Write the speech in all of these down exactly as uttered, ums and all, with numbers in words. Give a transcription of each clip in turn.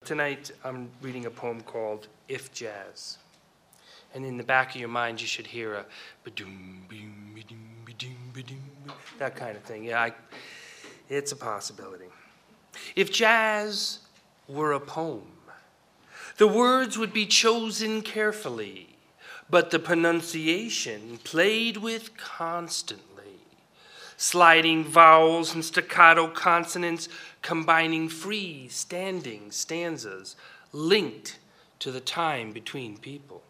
tonight I'm reading a poem called If Jazz. And in the back of your mind, you should hear a ba-doom, boom, ba-doom, ba-doom, ba-doom, that kind of thing. Yeah, I, it's a possibility. If jazz were a poem, the words would be chosen carefully, but the pronunciation played with constantly, sliding vowels and staccato consonants, combining free-standing stanzas linked to the time between people.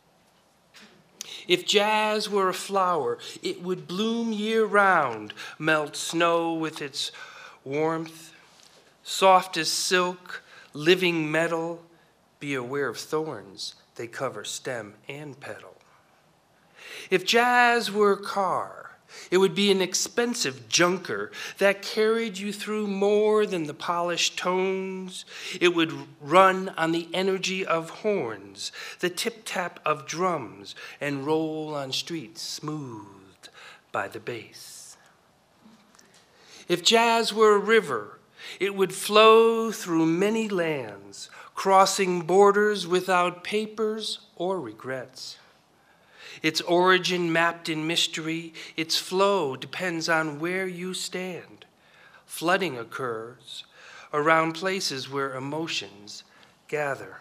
If jazz were a flower, it would bloom year-round, melt snow with its warmth, soft as silk, living metal. Be aware of thorns, they cover stem and petal. If jazz were a car, it would be an expensive junker that carried you through more than the polished tones. It would run on the energy of horns, the tip-tap of drums, and roll on streets smoothed by the bass. If jazz were a river, it would flow through many lands, crossing borders without papers or regrets. Its origin mapped in mystery, its flow depends on where you stand. Flooding occurs around places where emotions gather.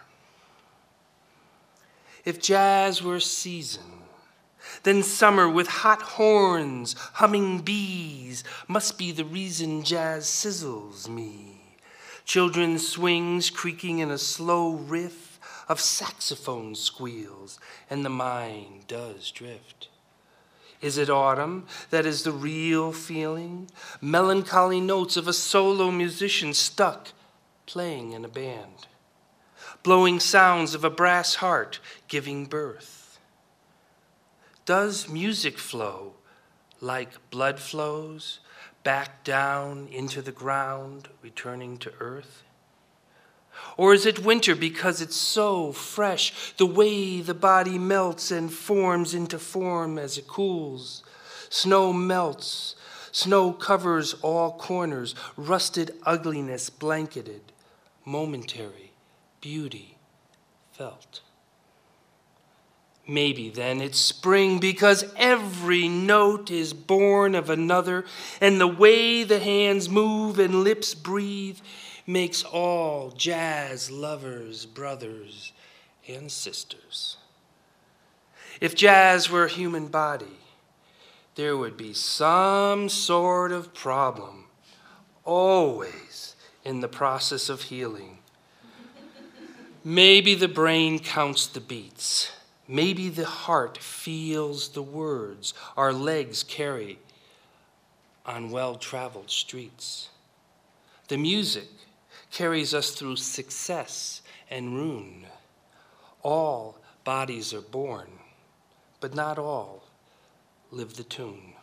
If jazz were season, then summer with hot horns, humming bees, must be the reason jazz sizzles me. Children's swings creaking in a slow riff of saxophone squeals, and the mind does drift. Is it autumn that is the real feeling? Melancholy notes of a solo musician stuck playing in a band. Blowing sounds of a brass heart giving birth. Does music flow like blood flows back down into the ground, returning to earth? Or is it winter because it's so fresh, the way the body melts and forms into form as it cools? Snow melts, snow covers all corners, rusted ugliness blanketed, momentary beauty felt. Maybe then it's spring because every note is born of another, and the way the hands move and lips breathe makes all jazz lovers, brothers, and sisters. If jazz were a human body, there would be some sort of problem, always in the process of healing. Maybe the brain counts the beats. Maybe the heart feels the words our legs carry on well-traveled streets. The music carries us through success and ruin. All bodies are born, but not all live the tune.